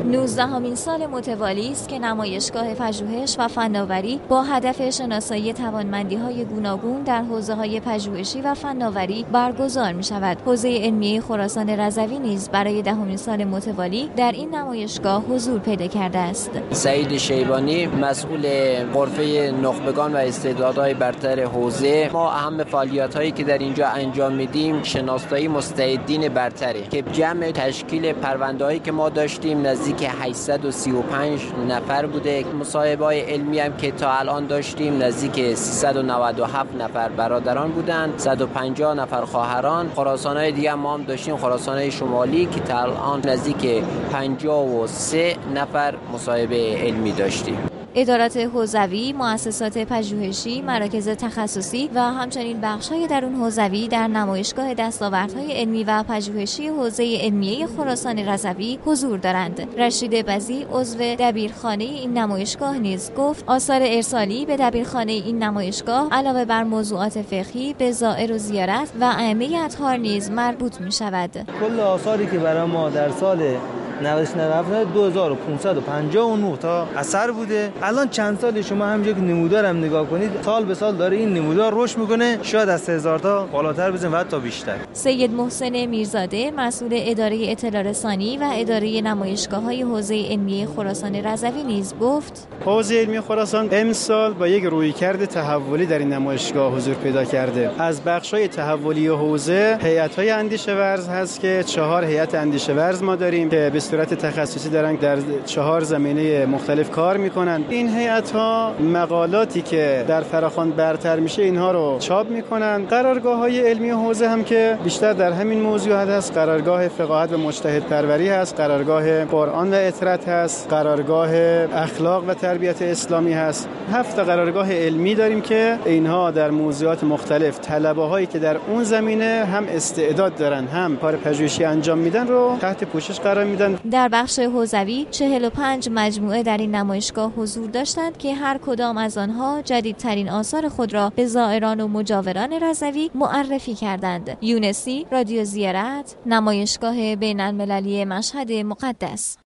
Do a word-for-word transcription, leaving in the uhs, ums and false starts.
نوزدهمین سال متوالی است که نمایشگاه پژوهش و فناوری با هدف شناسایی توانمندی‌های گوناگون در حوزه‌های پژوهشی و فناوری برگزار می‌شود. حوزه علمیه خراسان رضوی نیز برای دهمین سال متوالی در این نمایشگاه حضور پیدا کرده است. سعید شیبانی، مسئول غرفه نخبگان و استعدادهای برتر حوزه، ما اهم فعالیت‌هایی که در اینجا انجام میدیم شناسایی مستعدین برتره که جمع تشکیل پرونده‌هایی که ما داشتیم نزدیک هشتصد و سی و پنج نفر بوده. مصاحبه‌های علمی هم که تا الان داشتیم نزدیک سیصد و نود و هفت نفر برادران بودند، صد و پنجاه نفر خواهران. خراسان‌های دیگه ما هم داشتیم، خراسان‌های شمالی که تا الان نزدیک پنجاه و سه نفر مصاحبه علمی داشتیم. ادارات حوزوی، مؤسسات پژوهشی، مراکز تخصصی و همچنین بخش‌های درون حوزوی در نمایشگاه دستاوردهای علمی و پژوهشی حوزه علمیه خراسان رضوی حضور دارند. رشید بزی، عضو دبیرخانه این نمایشگاه نیز گفت آثار ارسالی به دبیرخانه این نمایشگاه علاوه بر موضوعات فقهی به زائر و زیارت و ائمه اطهار نیز مربوط می‌شود. کل آثاری که برای ما در سال نود و هفت دو هزار و پانصد و پنجاه و نه تا اثر بوده. الان چند سال شما همینجا که نمودارم نگاه کنید، سال به سال داره این نمودار رشد میکنه، شاید از سه هزار تا بالاتر بزنیم و حتی بیشتر. سید محسن میرزاده، مسئول اداره اطلاع رسانی و اداره نمایشگاه‌های حوزه علمیه خراسان رضوی نیز گفت حوزه علمی خراسان امسال با یک رویکرد تحولی در این نمایشگاه حضور پیدا کرده. از بخش‌های تحولی حوزه هیئت‌های اندیشه ورز هست که چهار هیئت اندیشه ورز ما داریم که به صورت تخصصی دارن در چهار زمینه مختلف کار میکنن. این هیئت‌ها مقالاتی که در فراخوان برتر میشه اینها رو چاپ میکنن. قرارگاه‌های علمی حوزه هم که بیشتر در همین موضوعات هست، قرارگاه فقاهت و مجتهد پروری هست، قرارگاه قرآن و اطرت هست، قرارگاه اخلاق و تربیت اسلامی هست. هفت قرارگاه علمی داریم که اینها در موضوعات مختلف طلبه‌هایی که در اون زمینه هم استعداد دارن هم کار پژوهشی انجام میدن رو تحت پوشش قرار میدن. در بخش حوزوی چهل و پنج مجموعه در این نمایشگاه حضور داشتند که هر کدام از آنها جدیدترین آثار خود را به زائران و مجاوران رضوی معرفی کردند. یونسی، رادیو زیارت، نمایشگاه بین‌المللی مشهد مقدس.